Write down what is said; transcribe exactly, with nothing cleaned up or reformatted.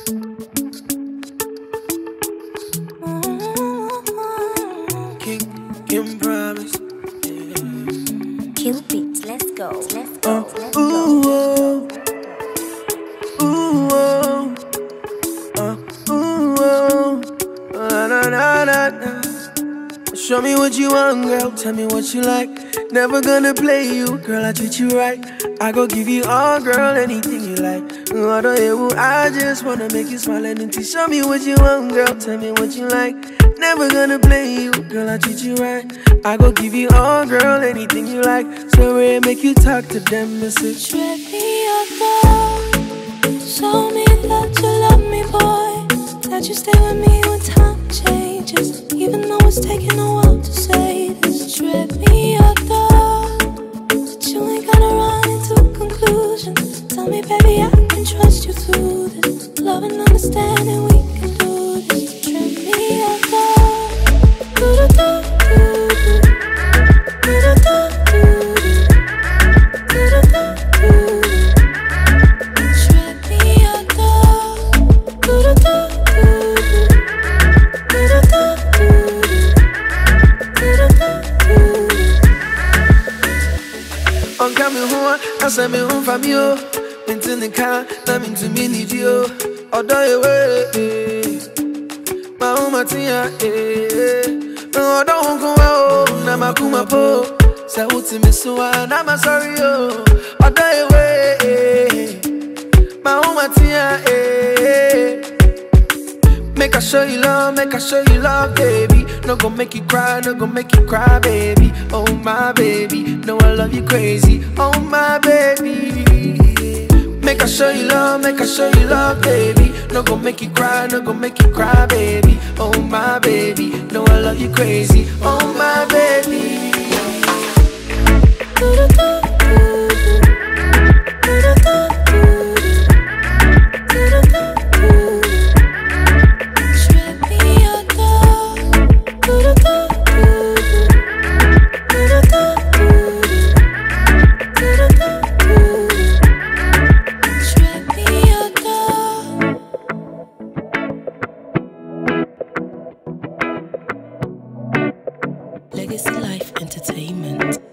King, Kim promise. Kill beats, let's go, let's go, Uh, let's ooh, go. oh, ooh, oh, uh, ooh, oh, uh, na, na, na, na. Show me what you want, girl. Tell me what you like. Never gonna play you, girl. I treat you right. I go give you all, girl, anything you like. I don't hear I just wanna make you smile and until show me what you want, girl. Tell me what you like. Never gonna play you, girl. I treat you right. I go give you all, girl, anything you like. So I make you talk to them and say, treat me up, girl. Show me that you love me, boy. That you stay with me when time changes. Even though it's taking a while to say this, trip me up, though. But you ain't gotta run into conclusions. Tell me, baby, I can trust you through this. Love and understanding, we can do this. Trip me up, though. Do-do-do-do-do. Do-do-do-do-do. Do-do-do-do-do. Trip me up, though. Do-do-do-do-do. on coming home, I said me home from you. Into the car, I'm into me need you. Although you way, my home at you. No, don't go out, I'm a kuma po. Say what's me so I'm sorry, oh. Although you way, my home at you. Make I show you love, make I show you love, baby. No gon' make you cry, no gon' make you cry, baby. Oh my baby, no I love you crazy. Oh my baby. Make I show you love, make I show you love, baby. No gon' make you cry, no gon' make you cry, baby. Oh my baby, no I love you crazy. Oh my baby. Legacy Life Entertainment.